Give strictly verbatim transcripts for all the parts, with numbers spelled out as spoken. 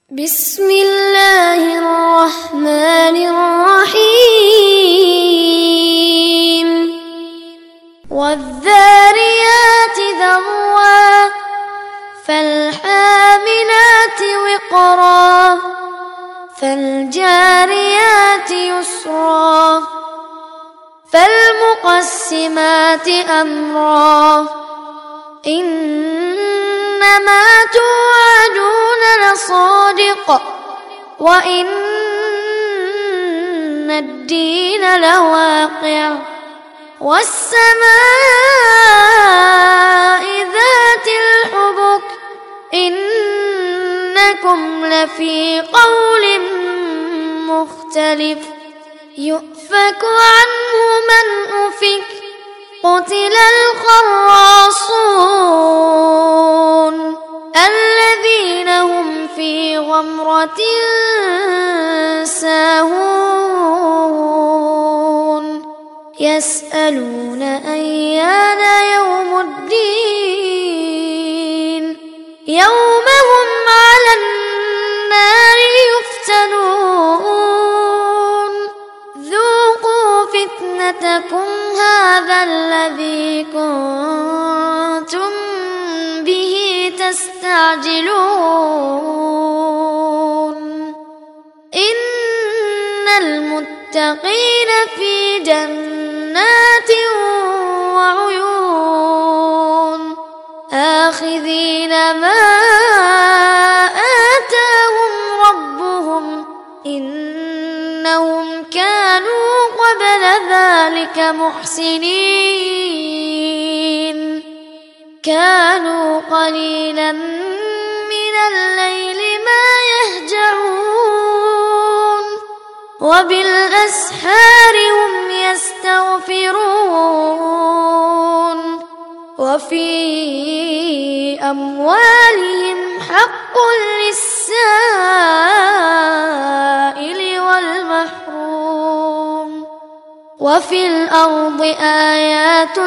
بسم الله الرحمن الرحيم والذاريات ذروا فالحاملات وقرا فالجاريات يسرا فالمقسمات أمرا إنما توعدون لصادق وإن الدين لواقع والسماء ذات الحبك إنكم لفي قول مختلف يؤفك عنه من أفك قتل الخراصون الذين هم في غمرة ساهون يسألون أيان يوم الدين يوم هم على النار يفتنون ذوقوا فتنتكم هذا الذي كنتم به تستعجلون إن المتقين في جنات وعيون آخذين ما آتاهم ربهم إنهم كانوا قبل ذلك محسنين كانوا قليلا من الليل ما يهجعون وبالأسحار هم يستغفرون وفي أموالهم حق للسائل والمحروم وفي الأرض آيات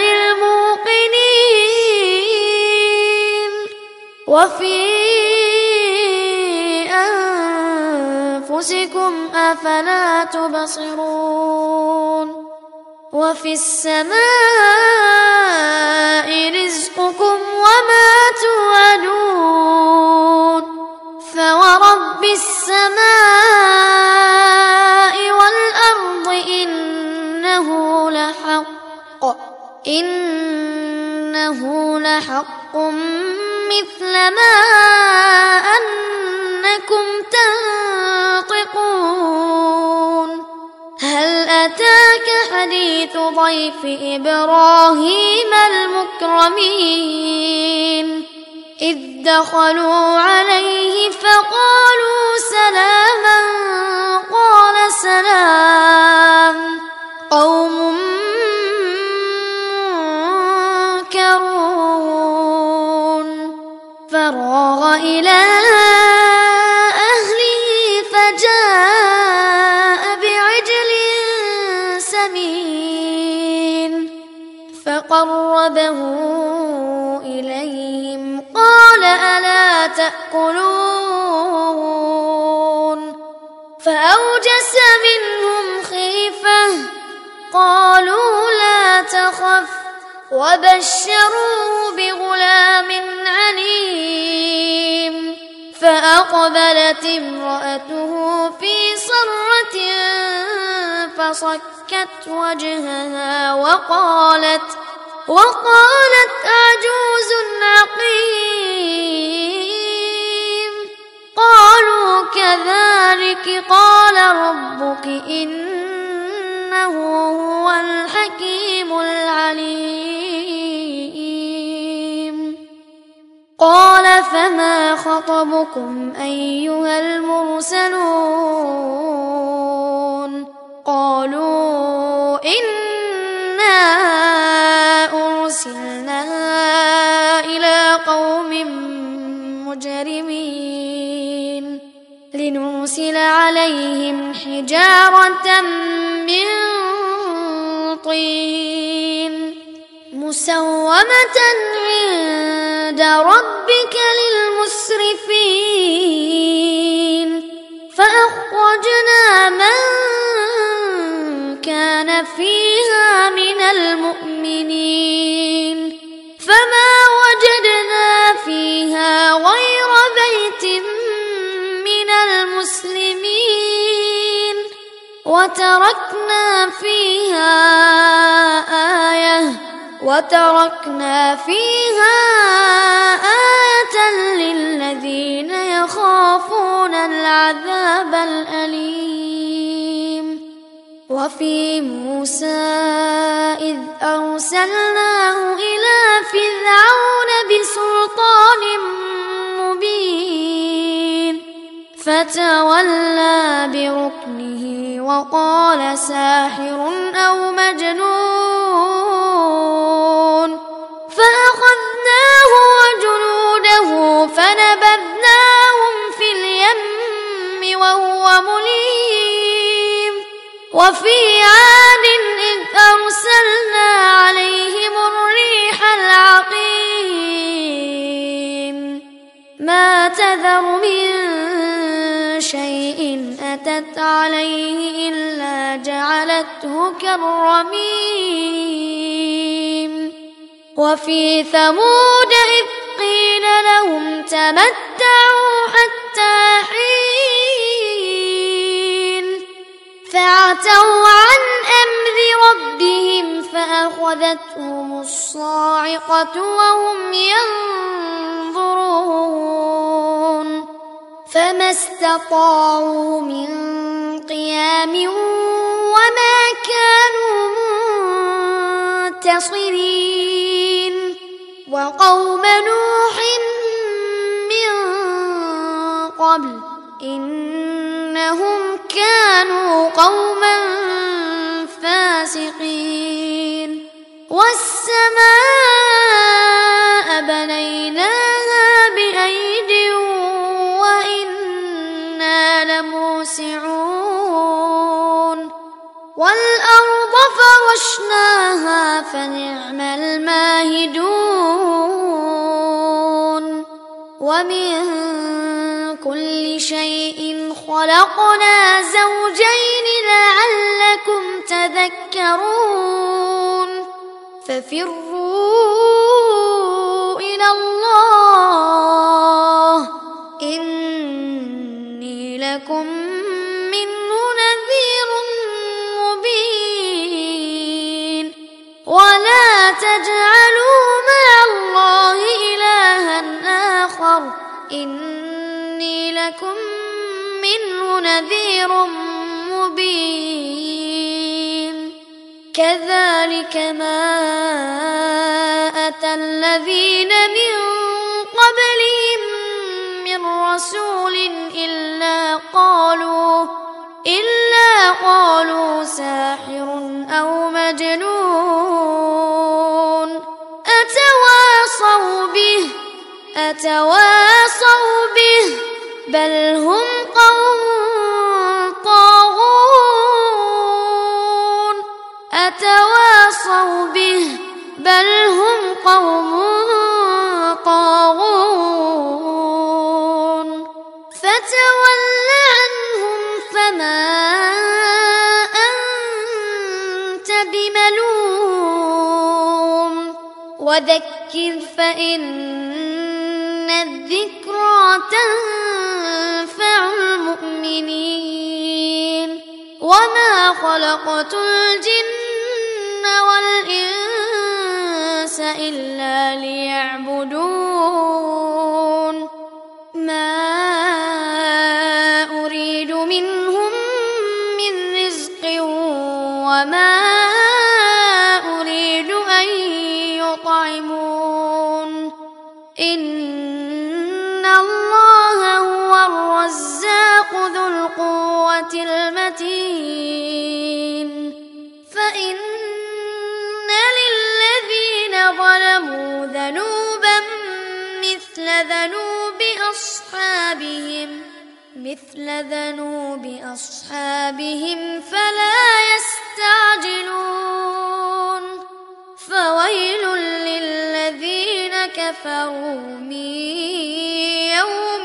للموقنين وفي أنفسكم أفلا تبصرون وفي السماء رزقكم وما توعدون فورب السماء والأرض إنه لحق إنه لحق مثل ما أنكم تنطقون هل أتاك حديث ضيف إبراهيم المكرمين إذ دخلوا عليه فقالوا سلاما قال سلام قوم منكرون فراغ إلى أهله فجاء بعجل سمين فقربه إليهم قال ألا تأكلون فأوجس منهم خيفة قالوا لا تخف وبشروه بغلام عليم فأقبلت امرأته في صرة فصكت وجهها وقالت وقالت أعجوز عقيم قالوا كذلك قال ربك إنه هو الحكيم العليم قال فما خطبكم أيها المرسلون قالوا إنا أرسلنا إلى قوم مجرمين لنرسل عليهم حجارة من طين مسومة عند ربك للمسرفين وجدنا من كان فيها من المؤمنين فما وجدنا فيها غير بيت من المسلمين وتركنا فيها آية وتركنا فيها آية للذين يخافون العذاب الأليم. وفي موسى إذ أرسلناه إلى فرعون بسلطان مبين فتولى بركنه وقال ساحر أو مجنون فأخذناه وجنوده فنبذناهم في اليم وهو مليم. وفي عاد إذ أرسلنا عليهم الريح العقيم ما تذر من شيء أتت عليه إلا جعلته كالرميم. وفي ثمود إذ قيل لهم تمتعوا حتى حين فعتوا عن أمر ربهم فأخذتهم الصاعقة وهم ينظرون فما استطاعوا من قيام وما كانوا منتصرين. وقوم نوح من قبل إنهم كانوا قوما فاسقين. والسماء بنيناها بأيد وإنا لموسعون والأرض فرشناها فنعم الماهدون. ومن كل شيء خلقنا زوجين لعلكم تذكرون ففروا إلى الله إني لكم منه نذير مبين. ولا تجعلوا مع الله إلها آخر إني لكم منه نذير مبين. كذلك ما أتى الذين من قبلهم من رسول إلا قالوا إلا قالوا ساحر أو مجنون أتواصوا به أتواصوا به بل هم قوم طاغون أتواصوا به بل هم قوم طاغون فتول عنهم فما أنت بملوم وذكر فإن الذكرى تنفع المؤمنين. وما خلقت الجن والإنس إلا ليعبدون ما أريد منهم من رزق وما أريد أن يطعمون إن الله هو الرزاق ذو القوة المتين. فإن للذين ظلموا ذنوبا مثل ذنوب أصحابهم مثل ذنوب أصحابهم فلا يستعجلون. فويل للذين كفروا من يوم